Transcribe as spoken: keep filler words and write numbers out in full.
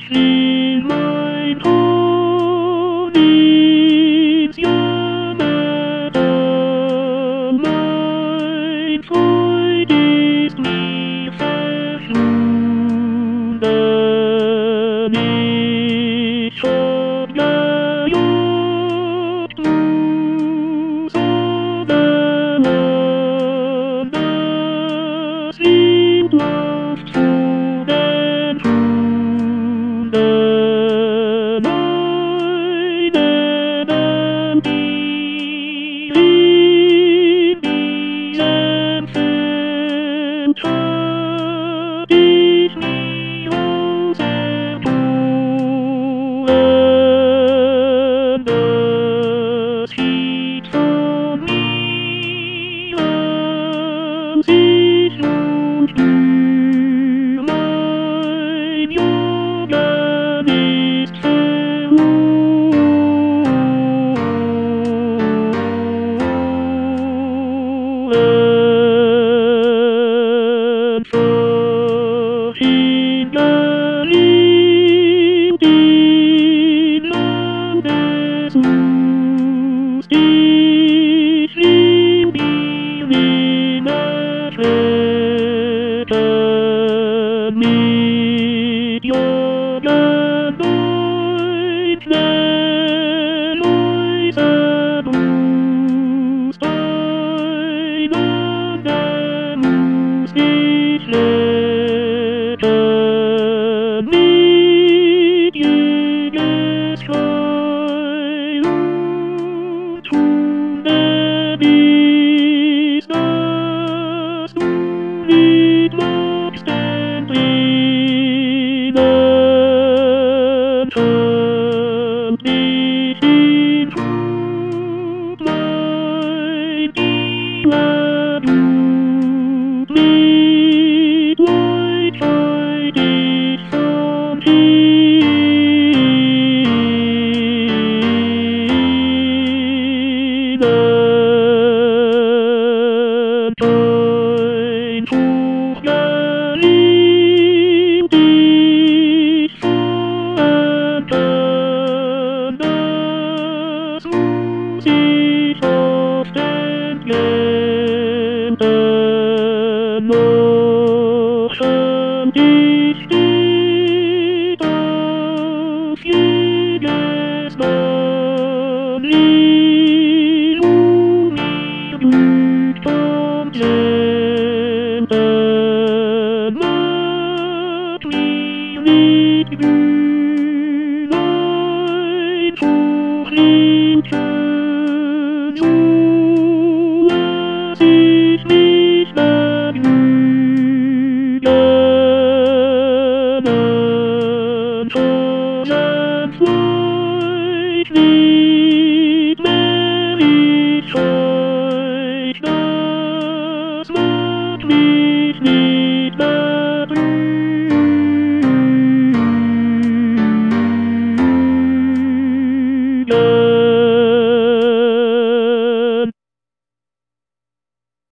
will mein Thron ins Jammerte. Mein Freund ist mir verschwunden. Ich hab gejagt, muss aber das Wind läuft vor den Hunden. Einen Tier in diesem Feld hab ich mir auserkoren. Das Lied von mir an sich nun für mein Jagen ist verloren. Vorhin geliebt in Landeslust, ich lieb ihr Wimmerflecken mit Jagen durch schnell äußer Brust. Einen, der muss ich lecken mit Jägersfreude und Hunden ist, dass du nicht magst entrinnen. Tönt nicht in Flut mein Dienerblut, mit Leutheit ich von hinnen. Dein Tuch geliebt ich verwenden, das muss ich oft entgelten. Noch schämt ich steht auf jedes Mann Lied und mir blüht vom Senden. Mag mir nicht glühen, ein Tuch liegt schön, so lass ich mich vergnügen. Einen Schuss an Fleisch